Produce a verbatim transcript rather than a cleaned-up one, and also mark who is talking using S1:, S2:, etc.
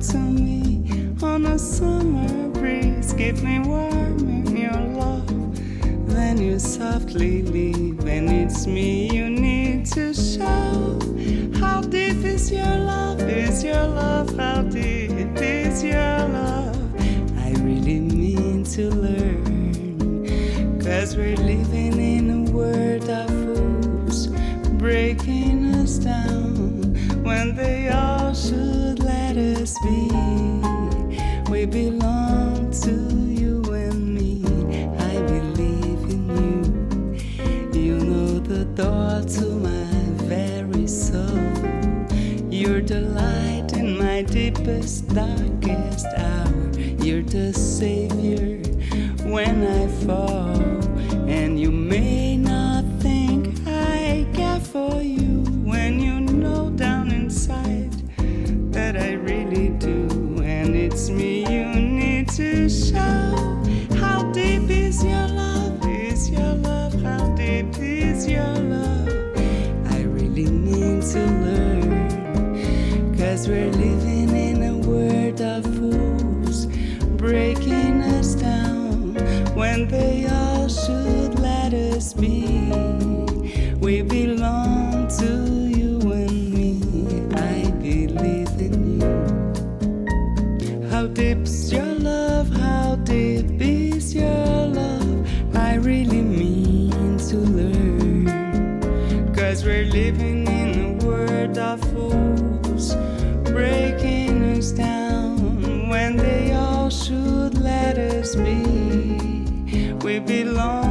S1: to me on a summer breeze. Keep me warm in your love. Then you softly leave, and it's me you need to show. How deep is your love? Is your love? How deep is your love? I really mean to learn, 'cause we're living in a world of fools, breaking us down when they all should let us be. We belong to you and me. I believe in you. You know the door to my very soul. You're the light in my deepest, darkest hour. You're the savior when I fall. And you may not think I care for you, when you know down inside that I really do. And it's me you need to show. How deep is your love? Is your love? How deep is your love? I really need to learn, 'cause we're living in a world of fools, breaking us down when they all should let us be. We belong to you and me. I believe in you. How deep's your love? How deep is your love? I really mean to learn, 'cause we're living in a world of fools, breaking us down when they all should let us be. We belong